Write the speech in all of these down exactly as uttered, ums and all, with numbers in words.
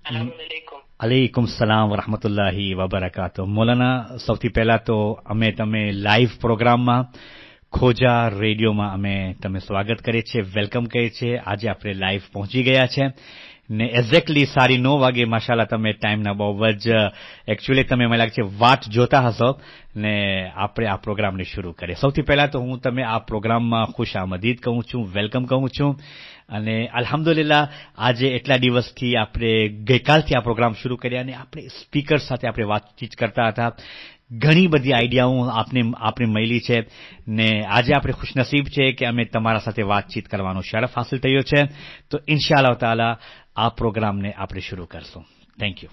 અલૈકુમ સલામ વરહમતુલ્લાહી વબરકાતુહ. મૌલાના, સૌથી પહેલા તો અમે તમે લાઈવ પ્રોગ્રામમાં ખોજા રેડિયોમાં અમે તમે સ્વાગત કરીએ છીએ, વેલકમ કરીએ છીએ. આજે આપણે લાઈવ પહોંચી ગયા છે ને એક્ઝેક્ટલી સાડી નવ વાગે માશાલ્લાહ તમે ટાઈમના બહુ જ એકચ્યુઅલી તમે મને લાગે છે વાટ જોતા હશો ને આપણે આ પ્રોગ્રામને શરૂ કરીએ. સૌથી પહેલાં તો હું તમે આ પ્રોગ્રામમાં ખુશ આમદીદ કહું છું, વેલકમ કહું છું. અને અલ્હમ્દુલિલ્લાહ આજે એટલા દિવસથી આપણે ગઈકાલથી આ પ્રોગ્રામ શરૂ કર્યા અને આપણે સ્પીકર સાથે આપણે વાતચીત કરતા હતા. ઘણી બધી આઈડિયાઓ આપને આપણે મળી છે ને આજે આપણે ખુશનસીબ છે કે અમે તમારા સાથે વાતચીત કરવાનો શરફ હાંસલ થયો છે. તો ઇન્શાઅલ્લાહ તાલા આ પ્રોગ્રામને આપણે શરૂ કરશું. Thank you.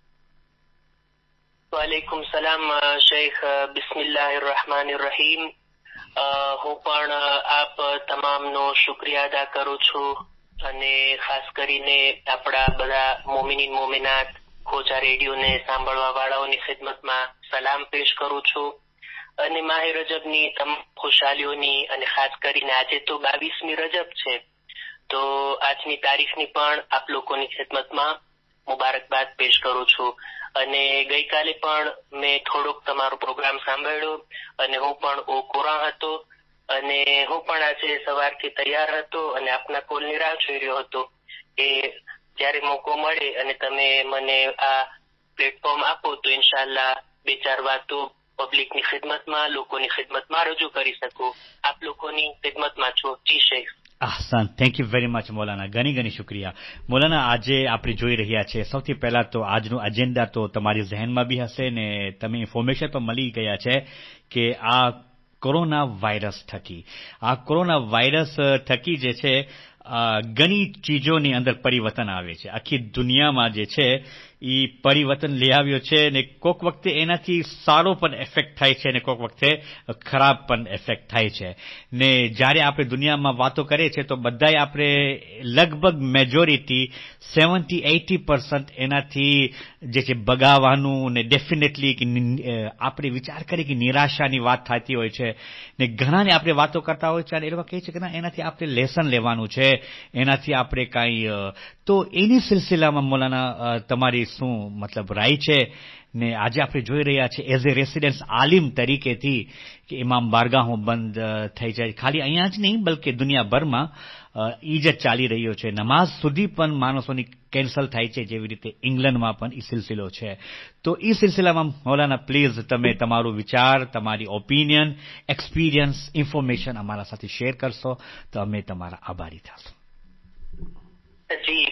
વાલેકુમ સલામ શેખ. બિસ્મિલ્લાહિર રહેમાનિર રહીમ. હું પણ આપ તમામનો શુક્રિયા અદા કરું છું અને ખાસ કરીને આપણા બધા મોમિનીન મોમિનાત ખોજા રેડિયોને સાંભળવા વાળાઓની ખિદમતમાં સલામ પેશ કરું છું અને માહે રજબની તમામ ખુશાલીઓની અને ખાસ કરીને આજે તો બાવીસમી રજબ છે, તો આજની તારીખની પણ આપ લોકોની ખિદમતમાં મુબારકબાદ પેશ કરું છું. અને ગઈકાલે પણ મેં થોડોક તમારો પ્રોગ્રામ સાંભળ્યો અને હું પણ ઓકોરા હતો અને હું પણ આજે સવારથી તૈયાર હતો અને આપના કોલની રાહ જોઈ રહ્યો હતો કે જ્યારે મોકો મળે અને તમે મને આ પ્લેટફોર્મ આપો તો ઇન્શાઅલ્લાહ બે ચાર વાતો પબ્લિકની ખિદમતમાં, લોકોની ખિદમતમાં રજૂ કરી શકું. આપ લોકોની ખિદમતમાં છું. જી શેખ. આહસાન. થેન્ક યુ વેરી મચ મૌલાના. ઘણી ઘણી શુક્રિયા. મૌલાના, આજે આપણે જોઈ રહ્યા છે સૌથી પહેલાં તો આજનું એજન્ડા તો તમારી ઝહેનમાં બી હશે ને તમે ઇન્ફોર્મેશન પણ મળી ગયા છે કે આ કોરોના વાયરસ થકી આ કોરોના વાયરસ થકી જે છે ઘણી ચીજોની અંદર પરિવર્તન આવે છે. આખી દુનિયામાં જે છે એ પરિવર્તન લઈ આવ્યો છે ને કોઈક વખતે એનાથી સારો પણ એફેક્ટ થાય છે ને કોઈક વખતે ખરાબ પણ એફેક્ટ થાય છે. ને જ્યારે આપણે દુનિયામાં વાતો કરીએ છીએ તો બધાય આપણે લગભગ મેજોરિટી સેવન્ટી એટી પર્સન્ટ એનાથી જે છે બગાવવાનું ને ડેફિનેટલી કે આપણે વિચાર કરીએ કે નિરાશાની વાત થતી હોય છે ને ઘણાને આપણે વાતો કરતા હોય છે અને એ લોકો કહે છે કે ના એનાથી આપણે લેસન લેવાનું છે, એનાથી આપણે કાંઈ તો એની સિલસિલામાં મૌલાના તમારી શું મતલબ રાય છે? ને આજે આપણે જોઈ રહ્યા છીએ એઝ એ રેસિડેન્સ આલિમ તરીકેથી કે ઇમામ બારગાહો બંધ થઈ જાય, ખાલી અહીંયા જ નહીં બલકે દુનિયાભરમાં એ જ ચાલી રહ્યો છે. નમાઝ સુધી પણ માણસોની કેન્સલ થાય છે, જેવી રીતે ઇંગ્લેન્ડમાં પણ એ સિલસિલો છે. તો એ સિલસિલામાં મૌલાના પ્લીઝ તમે તમારો વિચાર, તમારી ઓપિનિયન, એક્સપિરિયન્સ, ઇન્ફોર્મેશન અમારા સાથે શેર કરશો તો અમે તમારા આભારી થશું. જી,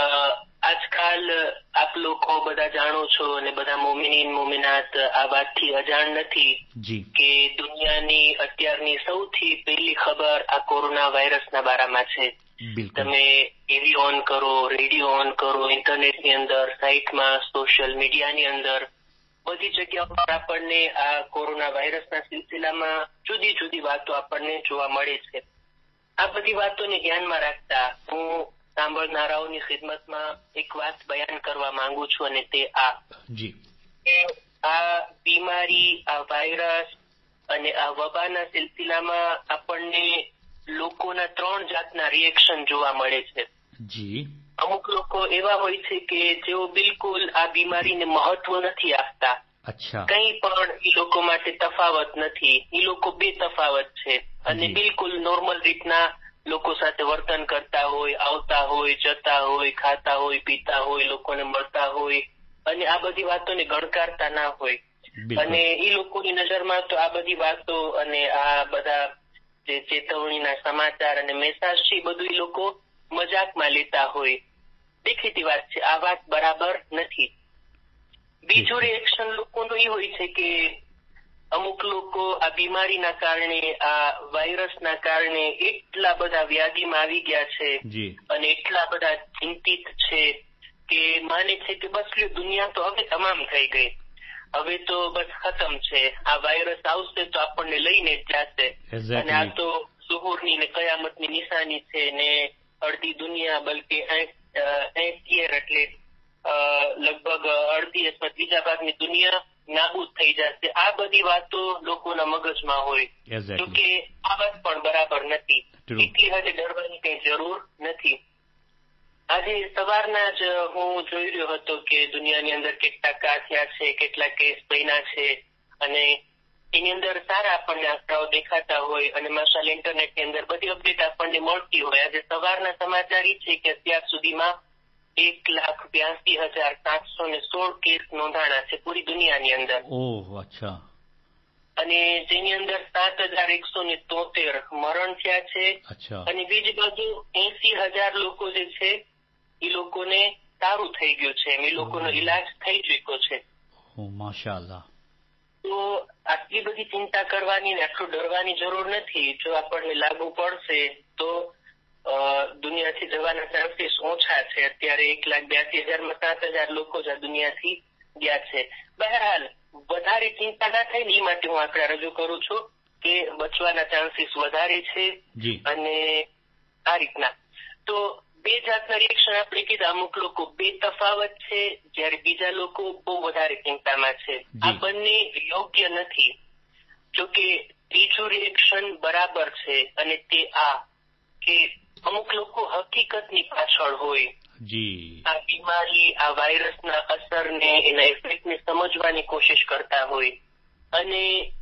આજકાલ આપ લોકો બધા જાણો છો અને બધા મોમિનીન મોમિનાત આ વાતથી અજાણ નથી કે દુનિયાની અત્યારની સૌથી પહેલી ખબર આ કોરોના વાયરસના બારામાં છે. તમે ટીવી ઓન કરો, રેડિયો ઓન કરો, ઇન્ટરનેટની અંદર, સાઇટમાં, સોશિયલ મીડિયાની અંદર બધી જગ્યાઓ પર આપણને આ કોરોના વાયરસના સિલસિલામાં જુદી જુદી વાતો આપણને જોવા મળે છે. આ બધી વાતોને ધ્યાનમાં રાખતા હું સાંભળનારાઓની ખિદમતમાં એક વાત બયાન કરવા માંગુ છું અને તે આ જી કે આ બીમારી, આ વાયરસ અને આ વબાના સિલસિલામાં આપણને લોકોના ત્રણ જાતના રિએક્શન જોવા મળે છે. જી અમુક લોકો એવા હોય છે કે જેઓ બિલકુલ આ બીમારીને મહત્વ નથી આપતા. અચ્છા. કંઈ પણ એ લોકો માટે તફાવત નથી, એ લોકો બે તફાવત છે અને બિલકુલ નોર્મલ રીતના લોકો સાથે વર્તન કરતા હોય, આવતા હોય, જતા હોય, ખાતા હોય, પીતા હોય, લોકોને મળતા હોય અને આ બધી વાતોને ગણકારતા ના હોય. અને એ લોકોની નજરમાં તો આ બધી વાતો અને આ બધા જે ચેતવણીના સમાચાર અને મેસેજ છે બધું એ લોકો મજાકમાં લેતા હોય. દેખીતી વાત છે, આ વાત બરાબર નથી. બીજું રિએક્શન લોકોનું એ હોય છે કે અમુક લોકો આ બીમારીના કારણે, આ વાયરસના કારણે એટલા બધા વ્યાધિમાં આવી ગયા છે અને એટલા બધા ચિંતિત છે કે માને છે કે બસ દુનિયા તો હવે તમામ થઈ ગઈ, હવે તો બસ ખતમ છે, આ વાયરસ આવશે તો આપણને લઈને જ જશે અને આ તો ઝુહુરની ને કયામતની નિશાની છે ને અડધી દુનિયા બલકે એસી એટલે લગભગ અડધી અથવા ત્રીજા ભાગની દુનિયા નાબૂદ થઈ જશે. આ બધી વાતો લોકોના મગજમાં હોય, જોકે આ વાત પણ બરાબર નથી. એટલી હદે ડરવાની કઈ જરૂર નથી. આજે સવારના જ હું જોઈ રહ્યો હતો કે દુનિયાની અંદર કેટલા કેસ થયા છે, કેટલા કેસ બન્યા છે, અને એની અંદર સારા આપણને આંકડાઓ દેખાતા હોય અને માશાલ્લાહ ઇન્ટરનેટની અંદર બધી અપડેટ આપણને મળતી હોય. આજે સવારના સમાચાર એ છે કે અત્યાર સુધીમાં એક લાખ બ્યાસી હજાર સાતસો ને સોળ કેસ નોંધાણા છે પૂરી દુનિયાની અંદર. ઓહ, અચ્છા. અને જેની અંદર સાત હજાર એકસો ને તોતેર મરણ થયા છે. અને બીજી બાજુ એસી હજાર લોકો જે છે એ લોકોને સારું થઈ ગયું છે, એ લોકોનો ઈલાજ થઈ ચુક્યો છે. માશાઅલ્લાહ. તો આટલી બધી ચિંતા કરવાની ને આટલું ડરવાની જરૂર નથી. જો આપણને લાગુ પડશે તો દુનિયાથી જવાના ચાન્સીસ ઓછા છે. અત્યારે એક લાખ બ્યાસી હજારમાં સાત હજાર લોકો જ આ દુનિયાથી ગયા છે. બહરહાલ વધારે ચિંતા ના થાય ને એ માટે હું આંકડા રજૂ કરું છું કે બચવાના ચાન્સીસ વધારે છે. અને આ રીતના તો બે જાતના રિએક્શન આપણે કીધા. અમુક લોકો બે તફાવત છે, જયારે બીજા લોકો બહુ વધારે ચિંતામાં છે. આ બંને યોગ્ય નથી. જોકે ત્રીજું રિએક્શન બરાબર છે, અને તે આ કે અમુક લોકો હકીકતની પાછળ હોય. આ બીમારી, આ વાયરસના અસરને, એના ઇફેક્ટને સમજવાની કોશિશ કરતા હોય. અને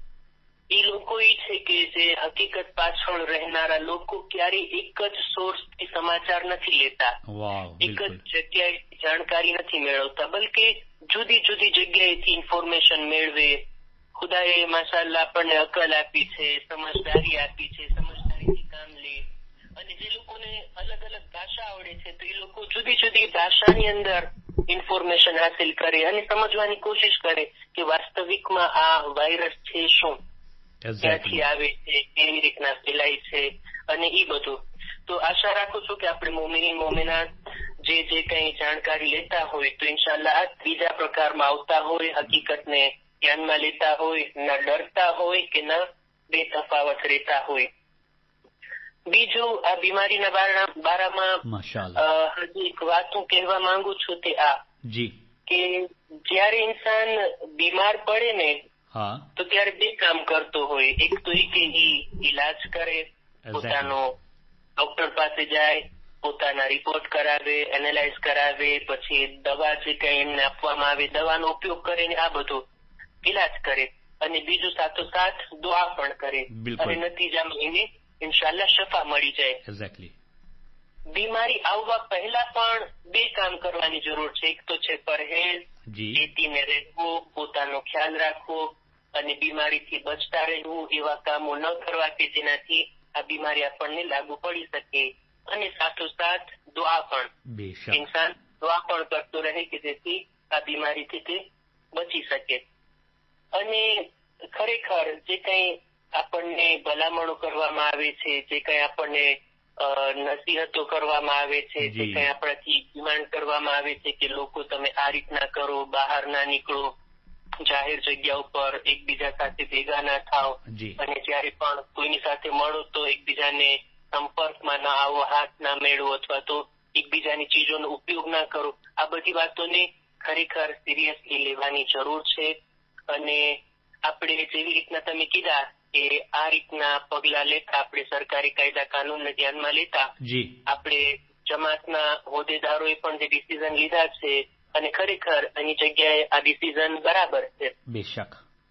એ લોકો એ છે કે જે હકીકત પાછળ રહેનારા લોકો ક્યારેય એક જ સોર્સથી સમાચાર નથી લેતા, એક જ જગ્યાએથી જાણકારી નથી મેળવતા, બલકે જુદી જુદી જગ્યાએથી ઇન્ફોર્મેશન મેળવે. ખુદાએ માશાઅલ્લાહ આપણને અકલ આપી છે, સમજદારી આપી છે, સમજદારીથી કામ લે. અને જે લોકોને અલગ અલગ ભાષા આવડે છે તો એ લોકો જુદી જુદી ભાષાની અંદર ઇન્ફોર્મેશન હાસિલ કરે અને સમજવાની કોશિશ કરે કે વાસ્તવિકમાં આ વાયરસ છે શું, ક્યાંથી આવે છે, કેવી રીતના ફેલાય છે, અને એ બધું. તો આશા રાખું છું કે આપણે મોમિન મોમિનાત જે જે કઈ જાણકારી લેતા હોય તો ઇન્શાઅલ્લાહ આ ત્રીજા પ્રકારમાં આવતા હોય, હકીકતને ધ્યાનમાં લેતા હોય, ના ડરતા હોય કે ના બે તફાવત રહેતા હોય. બીજું, આ બીમારીના બારામાં હજી એક વાત હું કહેવા માંગુ છું તે આ કે જયારે ઇન્સાન બીમાર પડે ને તો ત્યારે બે કામ કરતો હોય. એક તો એ કે ઈલાજ કરે, પોતાનો ડોક્ટર પાસે જાય, પોતાના રિપોર્ટ કરાવે, એનાલાઇઝ કરાવે, પછી દવા જે કઈ એમને આપવામાં આવે દવાનો ઉપયોગ કરે ને આ બધું ઈલાજ કરે. અને બીજું સાથોસાથ દુઆ પણ કરે અને નતીજામાં એને ઇન્શાઅલ્લાહ શફા મળી જાય. બીમારી આવવા પહેલા પણ બે કામ કરવાની જરૂર છે. એક તો છે પરહેજ, ચેતીને રહેવું, પોતાનો ખ્યાલ રાખવો અને બીમારીથી બચતા રહેવું. એવા કામો ન કરવા કે જેનાથી આ બીમારી આપણને લાગુ પડી શકે. અને સાથોસાથ દુઆ પણ, ઇન્સાન દુઆ પણ કરતો રહે કે જેથી આ બીમારીથી તે બચી શકે. અને ખરેખર જે કઈ આપણને ભલામણો કરવામાં આવે છે, જે કઈ આપણને નસીહતો કરવામાં આવે છે, જે કઈ આપણાથી ડિમાન્ડ કરવામાં આવે છે કે લોકો તમે આ રીતના કરો, બહાર ના નીકળો, જાહેર જગ્યા ઉપર એકબીજા સાથે ભેગા ના થાવ, અને જયારે પણ કોઈની સાથે મળો તો એકબીજાને સંપર્કમાં ના આવો, હાથ ના મેળવો, અથવા તો એકબીજાની ચીજોનો ઉપયોગ ના કરો. આ બધી વાતોને ખરેખર સિરિયસલી લેવાની જરૂર છે. અને આપણે જેવી રીતના તમે કીધા કે આ રીતના પગલા લેતા, આપણે સરકારી કાયદા કાનૂનને ધ્યાનમાં લેતા, આપણે જમાતના હોદ્દેદારોએ પણ જે ડિસિઝન લીધા છે અને ખરેખર એની જગ્યાએ આ ડિસિઝન બરાબર છે. બેશક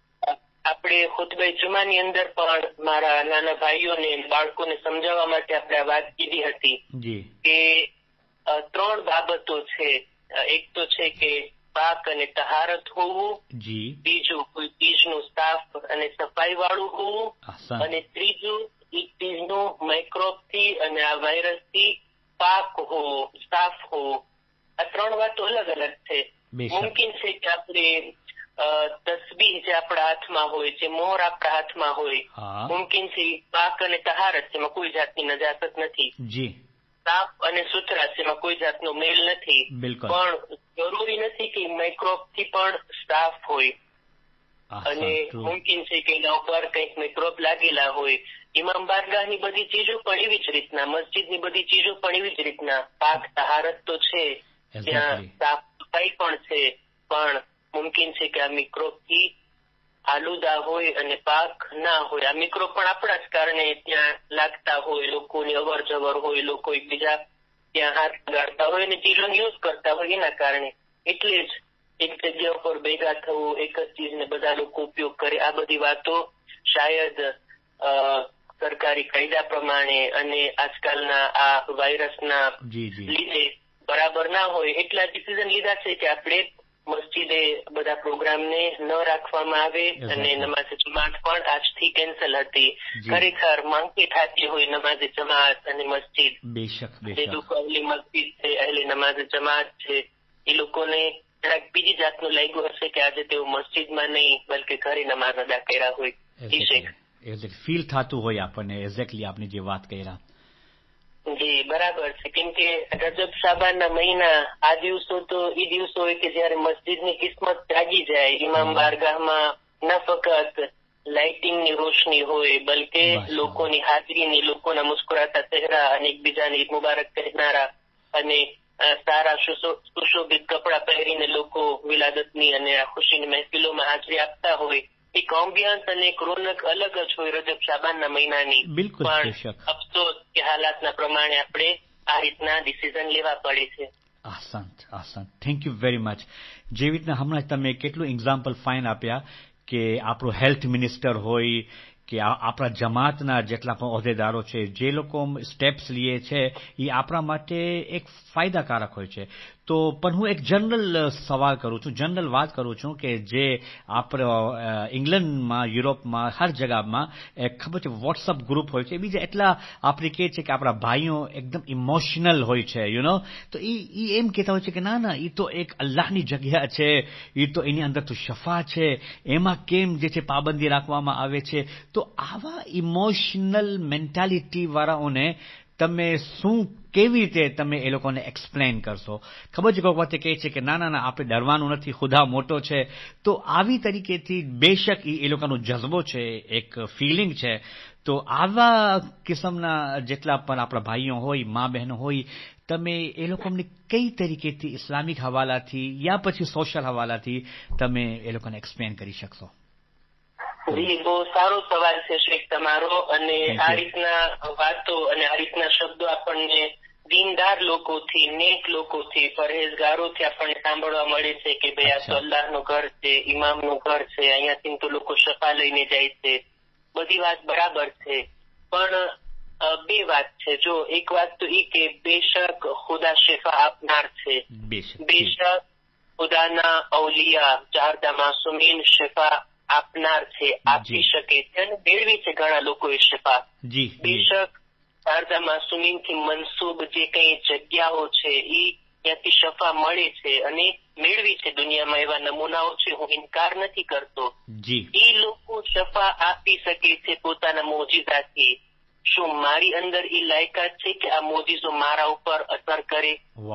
આપણે ખુતબે જુમાની અંદર પણ મારા નાના ભાઈઓને, બાળકોને સમજાવવા માટે આપણે આ વાત કીધી હતી કે ત્રણ બાબતો છે. એક તો છે કે પાક અને તહારત હોવું, બીજું કોઈ ચીજનું સાફ અને સફાઈ વાળું હોવું, અને ત્રીજું એ ચીજનું માઇક્રોબથી અને આ વાયરસથી પાક હોવું, સાફ હોવું. આ ત્રણ વાતો અલગ અલગ છે. મુમકિન છે કે આપણે તસ્બીહ જે આપણા હાથમાં હોય, જે મોહર આપણા હાથમાં હોય, મુમકિન છે પાક અને તહારત, જેમાં કોઈ જાતની નજાસત નથી, સાફ અને સુથરા, જેમાં કોઈ જાતનો મેલ નથી, પણ જરૂરી નથી કે માઇક્રોબથી પણ સાફ હોય. અને મુમકિન છે કે એના ઉપર કંઈક માઇક્રોબ લાગેલા હોય. ઇમામ બારગાહની બધી ચીજો પણ એવી જ રીતના, મસ્જિદની બધી ચીજો પણ એવી જ રીતના. પાક તહારત તો છે, ત્યાં સાફ સફાઈ પણ છે, પણ મુમકિન છે કે આ મિક્રોબથી આલુદા હોય અને પાક ના હોય. આ મિક્રોબ પણ આપણા જ કારણે ત્યાં લાગતા હોય, લોકોની અવર જવર હોય, લોકો એકબીજા ત્યાં હાથ ગાળતા હોય અને ચીજો યુઝ કરતા હોય એના કારણે. એટલે જ એક જગ્યા ઉપર ભેગા થવું, એક જ ચીજને બધા લોકો ઉપયોગ કરે, આ બધી વાતો શાયદ સરકારી કાયદા પ્રમાણે અને આજકાલના આ વાયરસના લીધે બરાબર ના હોય. એટલા ડિસિઝન લીધા છે કે આપણે મસ્જિદે બધા પ્રોગ્રામને ન રાખવામાં આવે અને નમાઝે જમાત પણ આજથી કેન્સલ હતી. ખરેખર માંગી થતી હોય નમાઝે જમાત અને મસ્જિદ. જે લોકો અહલી મસ્જિદ છે, અહલી નમાઝે જમાત છે, એ લોકોને જરાક બીજી જાતનું લાગ્યું હશે કે આજે તેઓ મસ્જિદમાં નહીં બલકે ઘરે નમાઝ અદા કર્યા હોય. ફીલ થતું હોય આપણને. એક્ઝેક્ટલી આપની જે વાત કર્યા. જી બરાબર છે. કેમ કે રજબ શાબાનના મહિના આ દિવસો તો એ દિવસો હોય કે જયારે મસ્જિદની કિસ્મત જાગી જાય. ઇમામ બારગાહમાં ન ફક્ત લાઇટિંગની રોશની હોય બલકે લોકોની હાજરીની, લોકોના મુસ્કુરાતા ચહેરા અને એકબીજાને ઈદ મુબારક કહેનારા અને સારા સુશોભિત કપડા પહેરીને લોકો વિલાદતની અને ખુશીની મહેફિલોમાં હાજરી આપતા હોય. એક એમ્બિયન્સ અને એક રોનક અલગ જ હોય રજબ શાબાનના મહિનાની. પણ અફસોસ કે હાલાતના પ્રમાણે આપણે આ રીતના ડિસિઝન લેવા પડે છે. આસંત આસંત થેન્ક યુ વેરી મચ. જે રીતના હમણાં તમે કેટલું એક્ઝામ્પલ ફાઇન આપ્યા કે આપણું હેલ્થ મિનિસ્ટર હોય કે આપણા જમાતના જેટલા પણ હોદ્દેદારો છે, જે લોકો સ્ટેપ્સ લે છે એ આપણા માટે એક ફાયદાકારક હોય છે. તો પણ હું એક જનરલ સવાલ કરું છું, જનરલ વાત કરું છું કે જે આપણે ઇંગ્લેન્ડમાં, યુરોપમાં, હર જગામાં એક ખબર છે વોટ્સઅપ ગ્રુપ હોય છે. બીજા એટલા આપણે કહે છે કે આપણા ભાઈઓ એકદમ ઇમોશનલ હોય છે, યુ નો. તો એ એમ કહેતા હોય છે કે ના ના, એ તો એક અલ્લાહની જગ્યા છે, એ તો એની અંદર તો શફા છે, એમાં કેમ જે છે પાબંદી રાખવામાં આવે છે. તો આવા ઇમોશનલ મેન્ટાલિટી વાળાઓને તમે શું, કેવી રીતે તમે એ લોકોને એક્સપ્લેન કરશો? ખબર છે કોઈ વખતે કહે છે કે ના ના ના આપણે ડરવાનું નથી, ખુદા મોટો છે. તો આવી તરીકેથી બેશક એ લોકોનો જઝ્બો છે, એક ફિલિંગ છે. તો આવા કિસ્મના જેટલા પણ આપણા ભાઈઓ હોય, મા બહેનો હોય, તમે એ લોકોને કઈ તરીકેથી ઇસ્લામિક હવાલાથી યા પછી સોશિયલ હવાલાથી તમે એ લોકોને એક્સપ્લેન કરી શકશો? જી, બહુ સારો સવાલ છે શેખ તમારો. અને આ રીતના વાતો અને આ રીતના શબ્દો આપણને દીનદાર લોકોથી, નેક લોકોથી, પરહેઝગારોથી આપણને સાંભળવા મળે છે કે ભાઈ આ તો અલ્લાહનું ઘર છે, ઇમામનું ઘર છે, અહીંયાથી તો લોકો શફા લઈને જાય છે. બધી વાત બરાબર છે, પણ બે વાત છે. જો એક વાત તો એ કે બેશક ખુદા શફા આપનાર છે, બેશક ખુદાના અવલિયા ચારદા માસુમીન શફા આપનાર છે, આપી શકે છે અને મેળવી છે ઘણા લોકોએ શફા. બેશક ચારદા માસુમીનથી મનસૂબ જે કઈ જગ્યાઓ છે એ ત્યાંથી શફા મળે છે અને મેળવી છે. દુનિયામાં એવા નમૂનાઓ છે, હું ઇનકાર નથી કરતો. એ લોકો શફા આપી શકે છે પોતાના મોજીઝાથી. શું મારી અંદર એ લાયકાત છે કે આ મોજીઝો મારા ઉપર અસર કરે,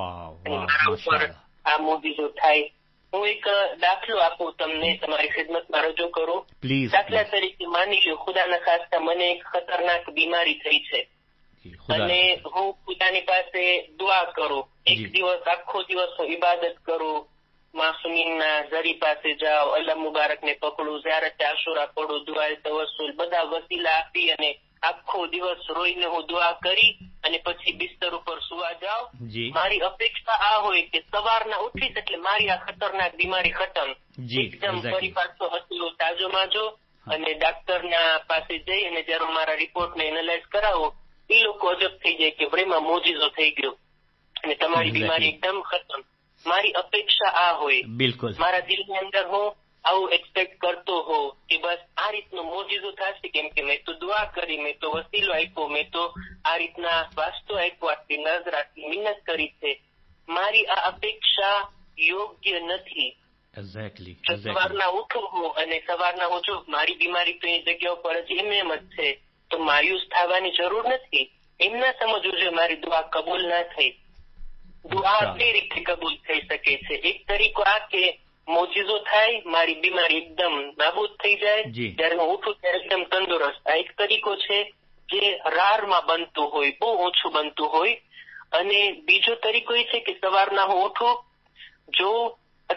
મારા ઉપર આ મોજીઝો થાય? હું એક દાખલો આપું તમને, તમારી ખિદમતમાં રજૂ કરું. દાખલા તરીકે માની લો ખુદાના ખાસ્તા મને એક ખતરનાક બીમારી થઈ છે અને હું ખુદાની પાસે દુઆ કરું. એક દિવસ, આખો દિવસ હું ઇબાદત કરું, માસુમીનના ઝરી પાસે જાઓ, અલ્લાહ મુબારકને પકડું, ઝિયારત આશુરા પડું, દુઆએ તવસ્સુલ, બધા વસીલા આપી અને આખો દિવસ રોઈને હું દુઆ કરી અને પછી બિસ્તર ઉપર સુવા જાઉં. મારી અપેક્ષા આ હોય કે સવારના ઉઠીશ એટલે મારી આ ખતરનાક બીમારી ખતમ, એકદમ ફરી પાછો હસલો તાજો માજો. અને ડાક્ટરના પાસે જઈ અને જયારે મારા રિપોર્ટને એનાલાઇઝ કરાવો, એ લોકો અજબ થઈ જાય કે ભાઈમાં મોજીઝો થઈ ગયો અને તમારી બીમારી એકદમ ખતમ. મારી અપેક્ષા આ હોય, મારા દિલની અંદર હું આવું એક્સપેક્ટ કરતો હોઉં કે બસ આ રીતનો મોજીઝો થશે, કેમ કે મેં તો દુઆ કરી, મેં તો વસીલો આપ્યો, મેં તો આ રીતના વાસ્તો આપ્યો, આટલી નજર, આટલી મહેનત કરી છે. મારી આ અપેક્ષા યોગ્ય નથી. સવારના ઉઠું હું અને સવારના હું જો મારી બીમારી તો એ જગ્યા ઉપર હજી એમ એમ જ છે, તો માયુસ થવાની જરૂર નથી. એમ ના સમજવું જોઈએ મારી દુઆ કબૂલ ના થઈ. દુઆ બે રીતે કબૂલ થઈ શકે છે. એક તરીકો આ કે મોજીઝો થાય, મારી બીમારી એકદમ નાબૂદ થઈ જાય, જયારે હું ઉઠું ત્યારે એકદમ તંદુરસ્ત. આ એક તરીકો છે જે રારમાં બનતું હોય, બહુ ઓછું બનતું હોય. અને બીજો તરીકો એ છે કે સવારના હું ઉઠું, જો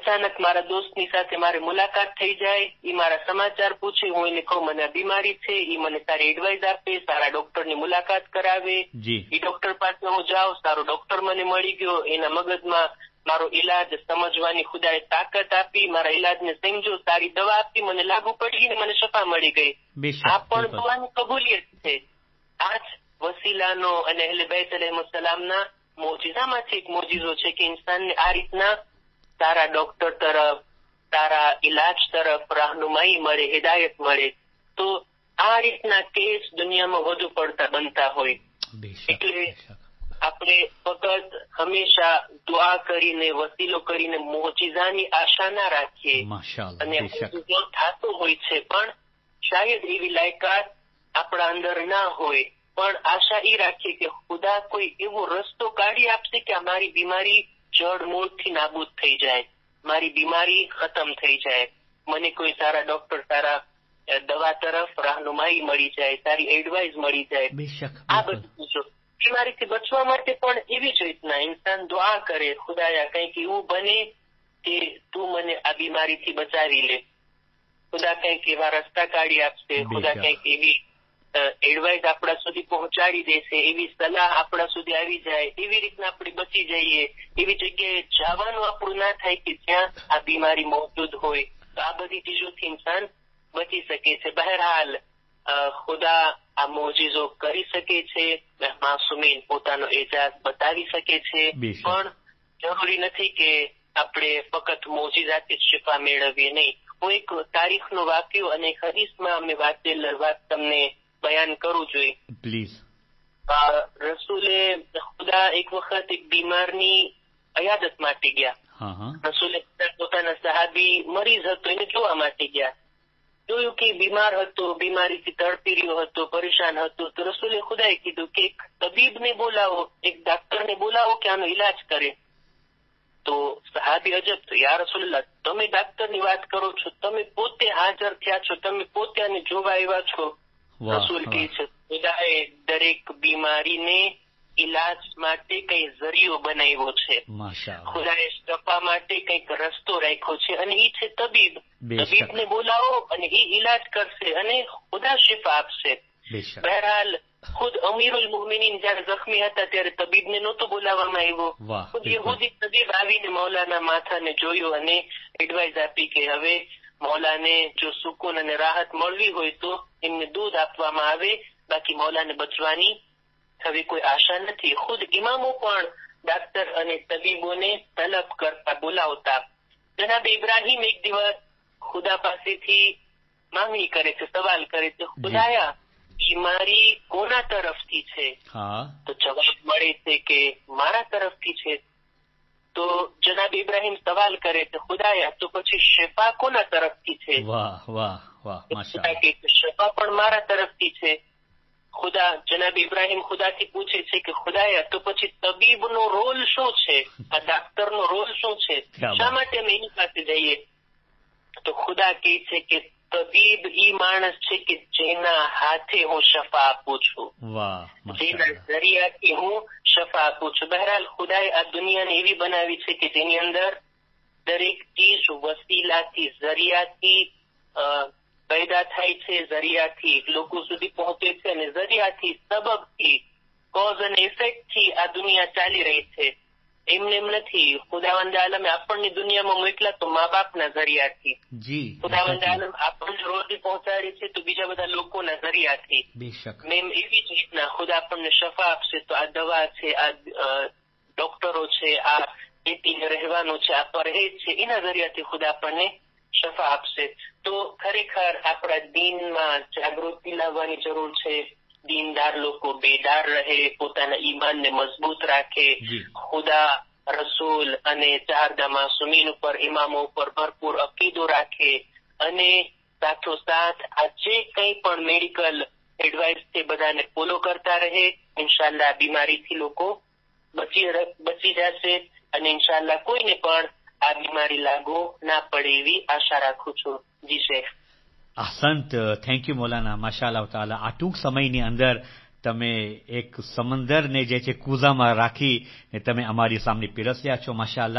અચાનક મારા દોસ્તની સાથે મારે મુલાકાત થઈ જાય, એ મારા સમાચાર પૂછે, હું એને કહું મને આ બીમારી છે, એ મને સારી એડવાઇસ આપે, સારા ડોક્ટરની મુલાકાત કરાવે, એ ડોક્ટર પાસે હું જાઉં, સારો ડોક્ટર મને મળી ગયો, એના મગજમાં મારો ઈલાજ સમજવાની ખુદાએ તાકાત આપી, મારા ઈલાજને સમજો, સારી દવા આપી, મને લાગુ પડી ને મને શફા મળી ગઈ. આ પણ દુઆની કબૂલિયત છે. આ જ વસીલાનો અને અહલે બૈત અલૈહિસ્સલામના મોજીઝામાંથી એક મોજીઝો છે કે ઇન્સાનને આ રીતના સારા ડોક્ટર તરફ, સારા ઈલાજ તરફ રાહનુમાઈ મળે, હિદાયત મળે. તો આ રીતના કેસ દુનિયામાં વધુ પડતા બનતા હોય. એટલે આપણે ફક્ત હંમેશા દુઆ કરીને, વસીલો કરીને મોજીઝાની આશા ના રાખીએ. અને મોજીઝો થતો હોય છે પણ શાયદ એવી લાયકાત આપણા અંદર ના હોય, પણ આશા એ રાખીએ કે ખુદા કોઈ એવો રસ્તો કાઢી આપશે કે આ મારી બીમારી જડ મૂળથી નાબૂદ થઈ જાય, મારી બીમારી ખતમ થઈ જાય, મને કોઈ સારા ડોક્ટર, સારા દવા તરફ રાહનુમાઈ મળી જાય, સારી એડવાઇસ મળી જાય. આ બધું જો બીમારીથી બચવા માટે પણ એવી જ રીતના ઇન્સાન દુઆ કરે, ખુદાયા કંઈક એવું બને કે તું મને આ બીમારીથી બચાવી લે. ખુદા કંઈક એવા રસ્તા કાઢી આપશે, ખુદા કંઈક એવી એડવાઇસ આપણા સુધી પહોંચાડી દેશે, એવી સલાહ આપણા સુધી આવી જાય, એવી રીતના આપણે બચી જઈએ, એવી જગ્યાએ જવાનું આપણું ના થાય કે જ્યાં આ બીમારી મોજૂદ હોય. તો આ બધી ચીજોથી ઇન્સાન બચી શકે છે. બહરહાલ ખુદા આ મોજીઝો કરી શકે છે, માસુમીન પોતાનો એજાઝ બતાવી શકે છે, પણ જરૂરી નથી કે આપણે ફક્ત મોજીઝાથી જ શિફા મેળવીએ. નહીં, હું એક તારીખનો વાક્યો અને એક હદીસમાં અમે વાંચેલ વાત તમને બયાન કરવું જોઈએ. પ્લીઝ. રસૂલે ખુદા એક વખત એક બીમારની અયાદત માટે ગયા. રસૂલે પોતાના સહાબી મરીઝ હતો એને જોવા માટે ગયા. જોયું કે બીમાર હતો, બીમારીથી તડપી રહ્યો હતો, પરેશાન હતો. તો રસૂલે ખુદાએ કીધું કે એક તબીબને બોલાવો, એક ડાક્ટરને બોલાવો કે આનો ઈલાજ કરે. તો સહાબી અજબ, તો યા રસૂલલ્લાહ, તમે ડાક્ટરની વાત કરો છો, તમે પોતે હાજર થયા છો, તમે પોતે આને જોવા આવ્યા છો. રસૂલ કહે છે ખુદાએ દરેક બીમારીને ઈલાજ માટે કઈ ઝરિયો બનાવ્યો છે, ખુદાએ શફા માટે કઈક રસ્તો રાખ્યો છે, અને એ છે તબીબ. તબીબને બોલાવો અને એ ઈલાજ કરશે અને ખુદા શિફા આપશે. બહરહાલ ખુદ અમીરુલ મુમિનીન જયારે જખ્મી હતા ત્યારે તબીબને નહોતો બોલાવવામાં આવ્યો. ખુદ યહૂદી તબીબ આવીને મૌલાના માથાને જોયું અને એડવાઇસ આપી કે હવે મૌલાને જો સુકૂન અને રાહત મળવી હોય તો એમને દૂધ આપવામાં આવે, બાકી મૌલાને બચવાની હવે કોઈ આશા નથી. ખુદ ઇમામો પણ ડાક્ટર અને તબીબોને તલબ કરતા, બોલાવતા. જનાબ ઇબ્રાહીમ એક દિવસ ખુદા પાસેથી માંગણી કરે છે, સવાલ કરે છે, ખુદાયા બીમારી કોના તરફથી છે? તો જવાબ મળે છે કે મારા તરફથી છે. તો જનાબ ઇબ્રાહીમ સવાલ કરે છે, ખુદાયા તો પછી શિફા કોના તરફથી છે? વાહ વાહ વાહ, ખુદા કહે છે શિફા પણ મારા તરફથી છે. ખુદા જનાબ ઇબ્રાહીમ ખુદાથી પૂછે છે કે ખુદાયા તો પછી તબીબનો રોલ શું છે? આ ડાક્ટરનો રોલ શું છે? શા માટે અમે એની પાસે જઈએ? તો ખુદા કહે છે કે તબીબ ઈ માણસ છે કે જેના હાથે હું શફા આપું છું, જેના જરિયાથી હું શફા આપું છું. બહરહાલ ખુદાએ આ દુનિયાને એવી બનાવી છે કે જેની અંદર દરેક ચીજ વસીલાથી, જરિયાથી પેદા થાય છે, જરિયાથી લોકો સુધી પહોંચે છે, અને જરિયાથી, સબબથી, કોઝ અને ઇફેક્ટથી આ દુનિયા ચાલી રહી છે. એમને એમ નથી. ખુદાવંદ આલમે આપણને દુનિયામાં મોકલા તો મા બાપના જરિયાથી. ખુદાવંદ આલમ આપણને રોજી પહોંચાડે છે તો બીજા બધા લોકોના જરિયાથી. મેમ એવી જ રીતના ખુદા આપણને શફા આપશે તો આ દવા છે, આ ડોક્ટરો છે, આ ખેતીને રહેવાનું છે, આ પરહેજ છે, એના જરિયાથી ખુદા આપણને શફા આપશે. તો ખરેખર આપણા દીનમાં જાગૃતિ લાવવાની જરૂર છે. દીનદાર લોકો બેદાર રહે, પોતાના ઈમાનને મજબૂત રાખે, ખુદા, રસૂલ અને ચારદા માસુમીન ઉપર, ઇમામો ઉપર ભરપૂર અકીદો રાખે, અને સાથોસાથ આ જે કંઈ પણ મેડિકલ એડવાઇસ છે બધાને ફોલો કરતા રહે. ઇન્શાલ્લાહ આ બીમારીથી લોકો બચી બચી જશે, અને ઇન્શાલ્લાહ કોઈને પણ આ બીમારી લાગુ ના પડે એવી આશા રાખું છું. જી શેખ. અહસંત, થેન્ક યુ મૌલાના. માશાઅલ્લાહ તાલા, આ ટૂંક સમયની અંદર તમે એક સમંદરને જે છે કૂઝામાં રાખી તમે અમારી સામે પીરસ્યા છો. માશાઅલ્લાહ.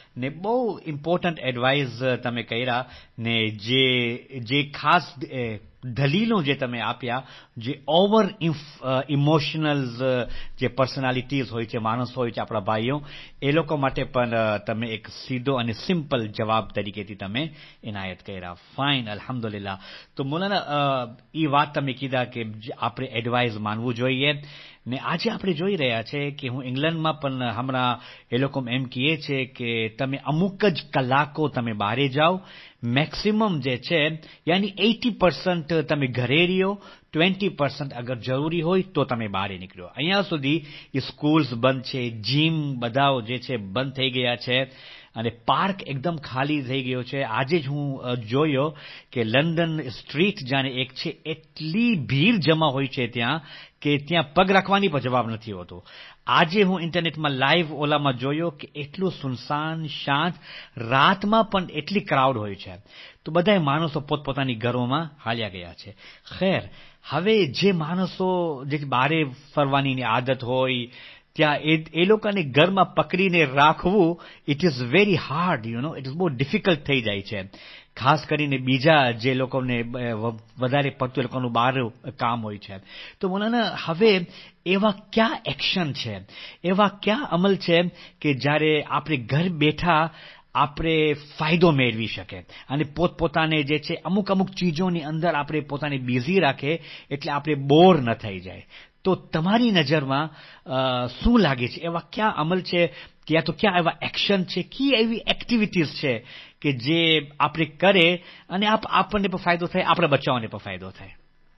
ને બહુ ઇમ્પોર્ટન્ટ એડવાઇસ તમે કર્યા ને જે જે ખાસ દલીલો જે તમે આપ્યા, જે ઓવર ઇમોશનલ્સ જે પર્સનાલિટીઝ હોય છે, માણસ હોય છે આપણા ભાઈઓ, એ લોકો માટે પણ તમે એક સીધો અને સિમ્પલ જવાબ તરીકેથી તમે એનાયત કર્યા. ફાઇન, અલ્હમ્દુલિલ્લાહ. તો મૌલાના, એ વાત તમે કીધા કે આપણે એડવાઇસ માનવું જોઈએ ને આજે આપણે જોઈ રહ્યા છે કે હું ઇંગ્લેન્ડમાં પણ હમણાં એ લોકો એમ કહે છે કે તમે અમુક જ કલાકો તમે બહારે જાઓ, મેક્સિમમ જે છે યાની એટી પર્સન્ટ તમે ઘરે રહ્યો, ટ્વેન્ટી પર્સન્ટ અગર જરૂરી હોય તો તમે બહાર નીકળો. અહીંયા સુધી સ્કૂલ્સ બંધ છે, જીમ બધા જે છે બંધ થઈ ગયા છે અને પાર્ક એકદમ ખાલી થઈ ગયો છે. આજે જ હું જોયો કે લંડન સ્ટ્રીટ જાણે એક છે, એટલી ભીડ જમા હોય છે ત્યાં કે ત્યાં પગ રાખવાની પણ જવાબ નથી હોતો. આજે હું ઇન્ટરનેટમાં લાઈવ ઓલામાં જોયો કે એટલું સુનસાન, શાંત, રાતમાં પણ એટલી ક્રાઉડ હોય છે. તો બધાય માણસો પોતપોતાની ઘરોમાં હાલ્યા ગયા છે. ખેર, હવે જે માણસો જે બહારે ફરવાની આદત હોય ત્યાં એ એ લોકોને ઘરમાં પકડીને રાખવું, it is very hard, you know, it is બહુ ડિફિકલ્ટ થઈ જાય છે. ખાસ કરીને બીજા જે લોકોને વધારે પડતું એ લોકોનું બહાર કામ હોય છે. તો મૌલાના, હવે એવા કયા એક્શન છે, એવા કયા અમલ છે કે જ્યારે આપણે ઘર બેઠા આપણે ફાયદો મેળવી શકે અને પોતપોતાને જે છે અમુક અમુક ચીજોની અંદર આપણે પોતાને બિઝી રાખે એટલે આપણે બોર ન થઈ જાય. તો તમારી નજરમાં શું લાગે છે, એવા ક્યાં અમલ છે કે યા તો ક્યાં એવા એક્શન છે, કી એવી એક્ટિવિટીઝ છે કે જે આપણે કરે અને આપણને પણ ફાયદો થાય, આપણા બચ્ચાઓને પણ ફાયદો થાય?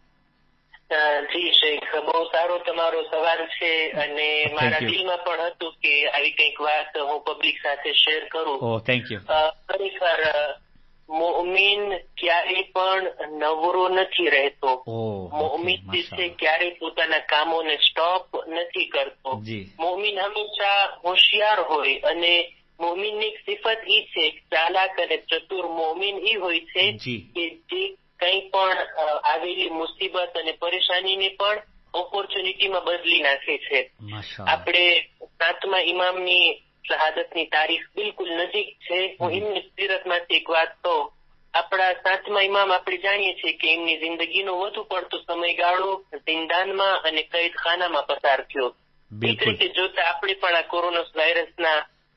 જી શેખ, બહુ સારો તમારો સવાલ છે અને મારા દિલમાં પણ હતું કે આવી કંઈક વાત હું પબ્લિક સાથે શેર કરું. Oh, thank you. ખરેખર મોમિન ક્યારેય પણ નવરો નથી રહેતો. મોમિન જે છે ક્યારેય પોતાના કામોને સ્ટોપ નથી કરતો. મોમિન હંમેશા હોશિયાર હોય અને મોમિનની એક સિફત એ છે, ચાલાક અને ચતુર મોમિન એ હોય છે કે જે કંઈ પણ આવેલી મુસીબત અને પરેશાનીને પણ ઓપોર્ચ્યુનિટીમાં બદલી નાખે છે. આપણે સાતમા ઇમામની શહાદતની તારીખ બિલકુલ નજીક છે. હું એમની સીરતમાંથી એક વાત કહું. આપણા સાતમા ઇમામ આપણે જાણીએ છીએ કે એમની જિંદગીનો વધુ પડતો સમયગાળો ઝિંદાનમાં અને કૈદખાનામાં પસાર થયો. એક રીતે જોતા આપણે પણ આ કોરોના વાયરસના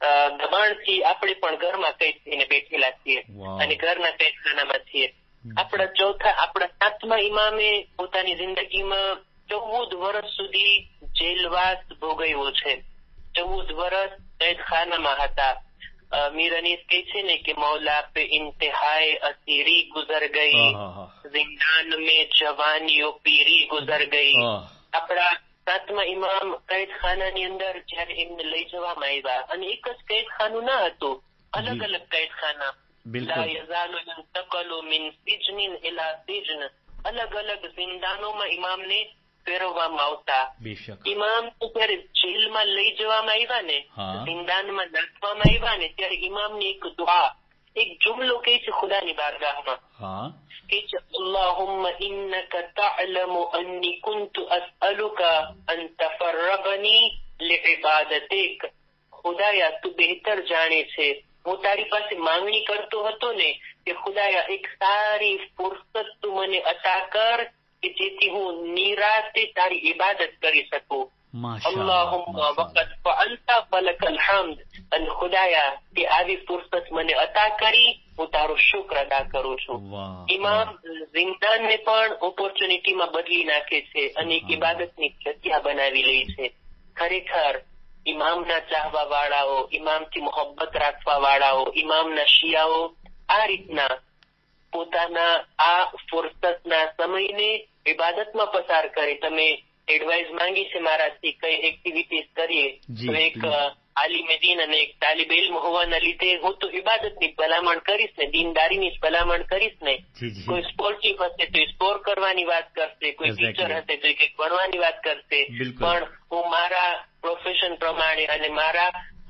દબાણથી આપણે પણ ઘરમાં કૈદ થઈને બેઠેલા છીએ અને ઘરના કૈદખાનામાં છીએ. આપણા ચોથા આપણા સાતમા ઇમામે પોતાની જિંદગીમાં ચૌદ વર્ષ સુધી જેલવાસ ભોગવ્યો છે. ચૌદ વર્ષ કૈદખાનામાં હતા. મીર અનીસ કહે છે ને કે મૌલા પે ઇન્તહાએ અસીરી ગુજર ગઈ, જિંદાન में જવાનીઓ પીરી ગુજર ગઈ. આપણા સાતમા ઇમામ કૈદખાનાની અંદર જયારે એમને લઈ જવામાં આવ્યા અને એક જ કૈદખાનું ના હતું, અલગ અલગ કૈદખાના, લા યઝાલુ યંતકલુ મિન સિજનિન ઇલા સિજન, અલગ અલગ જિંદાનોમાં ઇમામને ફેરવવામાં આવતા. ઇમામ જયારે જેલમાં લઈ જવામાં આવ્યા ને, જિંદાનમાં નાખવામાં આવ્યા ને, ત્યારે ઇમામની એક દુઆ, એક જુમલો કહે છે ખુદાની બારગાહમાં કે છે, અલ્લાહુમ્મા ઇન્નકા તઅલમુ અન્ની કુન્તુ અસઅલુકા અન તફરગની લિઇબાદતિક. ખુદાયા, તું બહેતર જાણે છે, હું તારી પાસે માંગણી કરતો હતો ને કે ખુદાયા એક સારી ફુરસત તું મને અતા કર કે જેથી હું નિરાતે તારી ઇબાદત કરી શકું. અલ્લાહુમ્મા વકદ ફઅલતા ફલકલ હમ્દ. અને ખુદાયા, કે આવી ફુરસત મને અતા કરી, હું તારો શુક્ર અદા કરું છું. ઇમામ જિંદાનને પણ ઓપોર્ચ્યુનિટીમાં બદલી નાખે છે અને એક ઇબાદતની જગ્યા બનાવી લે છે. ખરેખર ઇમામના ચાહવા વાળાઓ, ઇમામથી મોહબ્બત રાખવા વાળાઓ, ઇમામના શિયાઓ આ રીતના પોતાના આ ફુરસતના સમયને ઇબાદતમાં પસાર કરે. તમે એડવાઇસ માંગી છે મારાથી કઈ એક્ટિવિટીઝ કરીએ, તો એક આલિમે દીન અને એક તાલિબ ઇલ્મ હોવાના લીધે હું તો ઇબાદતની ભલામણ કરીશ ને, દીનદારીની જ ભલામણ કરીશ ને. કોઈ સ્પોર્ટિવ હશે તો સ્પોર્ટ કરવાની વાત કરશે, કોઈ ટીચર હશે તો કંઈક ભણવાની વાત કરશે. પણ હું મારા પ્રોફેશન પ્રમાણે અને મારા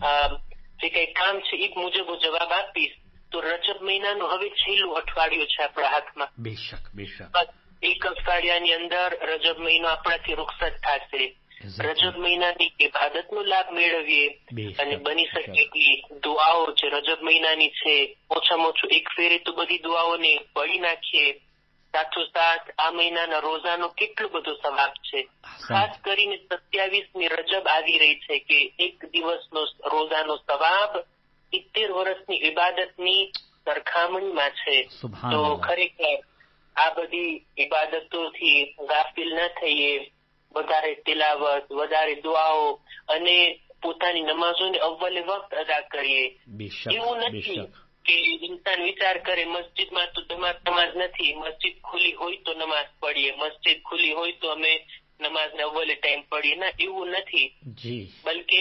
જે કઈ કામ છે એ મુજબ હું જવાબ આપીશ. તો રજબ મહિનાનું હવે છેલ્લું અઠવાડિયું છે આપણા હાથમાં. બેશક બેશક એક અઠવાડિયાની અંદર રજબ મહિનો આપણાથી રૂખસત થશે. રજબ મહિનાની ઇબાદતનો લાભ મેળવીએ અને બની શકે એટલી દુઆઓ જે રજબ મહિનાની છે ઓછામાં ઓછું એક ફેરે તો બધી દુઆઓને પઢી નાખીએ. સાથોસાથ આ મહિનાના રોઝાનો કેટલો બધો સવાબ છે. ખાસ કરીને સત્યાવીસમી રજબ આવી રહી છે કે એક દિવસનો રોઝાનો સવાબ સિત્તેર વર્ષની ઇબાદતની સરખામણીમાં છે. તો ખરેખર આ બધી ઇબાદતોથી ગાફિલ ન થઈએ. વધારે તિલાવત, વધારે દુઆઓ અને પોતાની નમાઝોને અવ્વલે વખત અદા કરીએ. એવું નથી કે ઇન્સાન વિચાર કરે મસ્જિદમાં તો નમાઝ નથી, મસ્જિદ ખુલ્લી હોય તો નમાઝ પડીએ, મસ્જિદ ખુલ્લી હોય તો અમે નમાઝને અવ્વલે ટાઈમ પડીએ. ના, એવું નથી. બલકે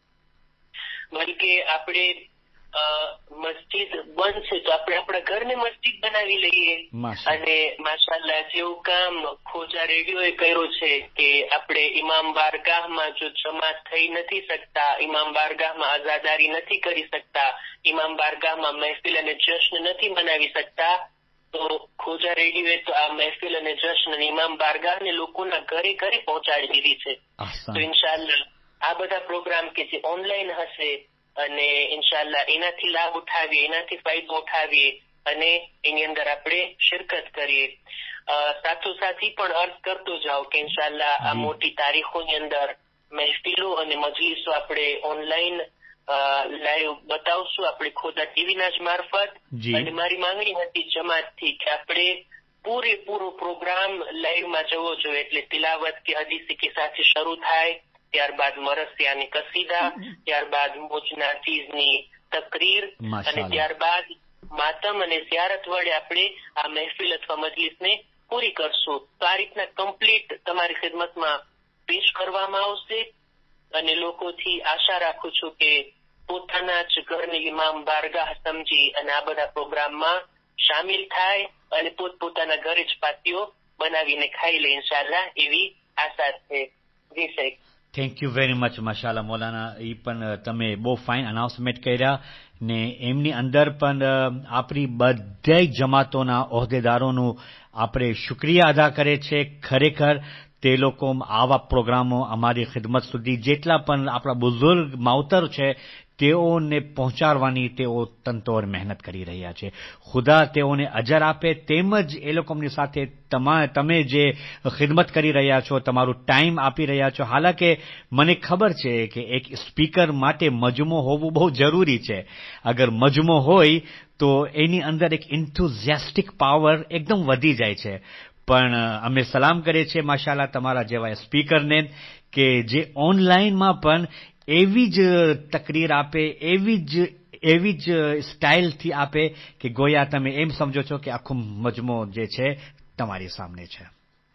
બલકે આપણે મસ્જિદ બંધ છે તો આપણે આપણા ઘરને મસ્જિદ બનાવી લઈએ. અને માશાઅલ્લાહ જેવું કામ ખોજા રેડિયોએ કર્યું છે કે આપણે ઇમામ બારગાહમાં જો જમાત થઈ નથી શકતા, ઇમામ બારગાહમાં આઝાદારી નથી કરી શકતા, ઇમામ બારગાહમાં મહેફિલ અને જશ્ન નથી મનાવી શકતા, તો ખોજા રેડિયોએ તો આ મહેફિલ અને જશ્ન અને ઇમામ બારગાહને લોકોના ઘરે ઘરે પહોંચાડી દીધી છે. તો ઇન્શાઅલ્લાહ આ બધા પ્રોગ્રામ કે જે ઓનલાઈન હશે અને ઇન્શાઅલ્લાહ એનાથી લાભ ઉઠાવીએ, એનાથી ફાયદો ઉઠાવીએ અને એની અંદર આપણે શિરકત કરીએ. સાથોસાથી પણ અર્થ કરતો જાઓ કે ઇન્શાઅલ્લાહ આ મોટી તારીખોની અંદર મહેફિલો અને મજલિસો આપણે ઓનલાઈન લાઈવ બતાવશું આપણે ખોદા ટીવીના જ મારફત. અને મારી માંગણી હતી જમાતથી કે આપણે પૂરેપૂરો પ્રોગ્રામ લાઈવમાં જવો જોઈએ. એટલે તિલાવત કે હદીસી કિસ્સાથી શરૂ થાય, ત્યારબાદ મરસિયાની કસીદા, ત્યારબાદ મોજના ચીઝની તકરીર અને ત્યારબાદ માતમ અને ઝિયારત વડે આપણે આ મહેફિલ અથવા મજલિસને પૂરી કરશું. તો આ રીતના કમ્પ્લીટ તમારી ખિદમતમાં પેશ કરવામાં આવશે અને લોકોથી આશા રાખું છું કે પોતાના જ ઘરની ઇમામ બારગાહ સમજી અને આ બધા પ્રોગ્રામમાં શામિલ થાય અને પોતપોતાના ઘરે જ પાતીઓ બનાવીને ખાઈ લે ઇન્શાઅલ્લાહ, એવી આશા છે. જી સાહેબ, થેન્ક યુ વેરી મચ. માશાઅલ્લાહ મૌલાના, એ પણ તમે બહુ ફાઇન અનાઉન્સમેન્ટ કર્યા ને એમની અંદર પણ આપણી બધાય જમાતોના હોદ્દેદારોનું આપણે શુક્રિયા અદા કરે છે. ખરેખર તે લોકો આવા પ્રોગ્રામો અમારી ખિદમત સુધી જેટલા પણ આપણા બુઝુર્ગ માવતર છે તેઓને પહોંચાડવાની તેઓ તનતોડ મહેનત કરી રહ્યા છે. ખુદા તેઓને અજર આપે. તેમજ એ લોકોની સાથે તમે જે ખિદમત કરી રહ્યા છો, તમારું ટાઈમ આપી રહ્યા છો. હાલાકે મને ખબર છે કે એક સ્પીકર માટે મજમો હોવું બહુ જરૂરી છે. અગર મજમો હોય તો એની અંદર એક એન્થુઝિયાસ્ટિક પાવર એકદમ વધી જાય છે. પણ અમે સલામ કરીએ છીએ માશાઅલ્લાહ તમારા જેવા સ્પીકરને કે જે ઓનલાઈનમાં પણ એવી જ તકરીર આપે, એવી જ એવી જ સ્ટાઇલથી આપે કે ગોયા તમે એમ સમજો છો કે આખું મજમો જે છે તમારી સામે છે.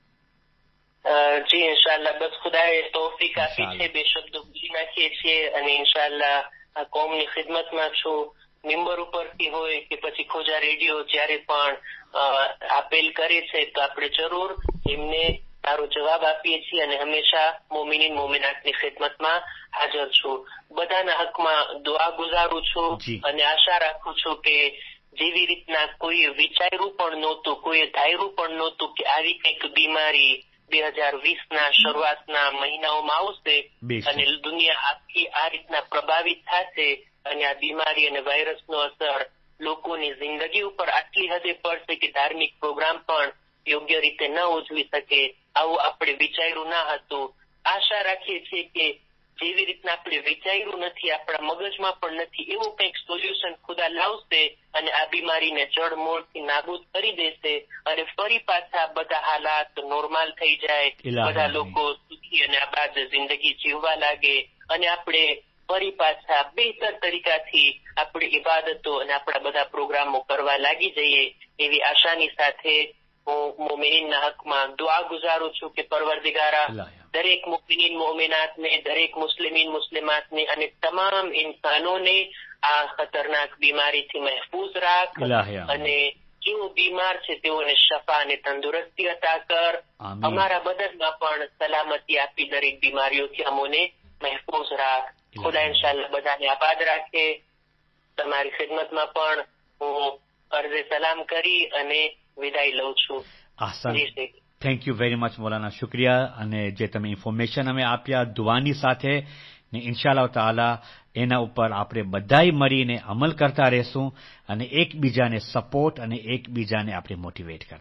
જી ઇન્શાઅલ્લાહ, બસ ખુદાએ તૌફીક આપી છે. બે શબ્દો બોલી નાખીએ છીએ અને ઇન્શાઅલ્લાહ આ કોમની ખિદમતમાં છું. મેમ્બર ઉપરથી હોય કે પછી ખોજા રેડિયો જ્યારે પણ આપેલ કરે છે તો આપણે જરૂર એમને સારો જવાબ આપીએ છીએ અને હંમેશા મોમિનીન મોમિનાતની ખિદમતમાં હાજર છું. બધાના હકમાં દુઆ ગુજારું છું અને આશા રાખું છું કે જેવી રીતના કોઈએ વિચાર્યું પણ નહોતું, કોઈએ ધાર્યું પણ નહોતું કે આવી કંઈક બીમારી બે હજાર વીસના શરૂઆતના મહિનાઓમાં આવશે અને દુનિયા આખી આ રીતના પ્રભાવિત થશે અને આ બીમારી અને વાયરસનો અસર લોકોની જિંદગી ઉપર આટલી હદે પડશે કે ધાર્મિક પ્રોગ્રામ પણ યોગ્ય રીતે ન ઉજવી શકે. આવું આપણે વિચાર્યું ના હતું. આશા રાખીએ છીએ કે જેવી રીતના આપણે વિચાર્યું નથી, આપણા મગજમાં પણ નથી, એવું કંઈક સોલ્યુશન ખુદા લાવશે અને આ બીમારીને જડમૂળથી નાબૂદ કરી દેશે અને ફરી પાછા બધા હાલાત નોર્મલ થઈ જાય, બધા લોકો સુખી અને આબાદ જિંદગી જીવવા લાગે અને આપણે ફરી પાછા બહેતર તરીકાથી આપણી ઇબાદતો અને આપણા બધા પ્રોગ્રામો કરવા લાગી જઈએ એવી આશાની સાથે હું મોમિનીનના હકમાં દુઆ ગુજારું છું કે પરવરદિગારા દરેક મુમિનીન મોમિનાતને, દરેક મુસ્લિમીન મુસ્લિમાતને અને તમામ ઇન્સાનોને આ ખતરનાક બીમારીથી મહેફૂઝ રાખ અને જેઓ બીમાર છે તેઓને શફા અને તંદુરસ્તી અતા કર. અમારા બદનમાં પણ સલામતી આપી દરેક બીમારીઓથી અમોને મહેફૂઝ રાખ. ખુદા ઇન્શાઅલ્લાહ બધાને આબાદ રાખે. તમારી ખિદમતમાં પણ હું અર્ઝે સલામ કરી અને વિદાય લઉં છું. આહસન થેન્ક યુ વેરી મચ મૌલાના શુક્રિયા અને જે તમે ઇન્ફોર્મેશન અમે આપ્યા દુઆની સાથે ને ઇન્શાઅલ્લાહ તાઆલા એના ઉપર આપણે બધાય મળીને અમલ કરતા રહેશું અને એકબીજાને સપોર્ટ અને એકબીજાને આપણે મોટિવેટ કરતા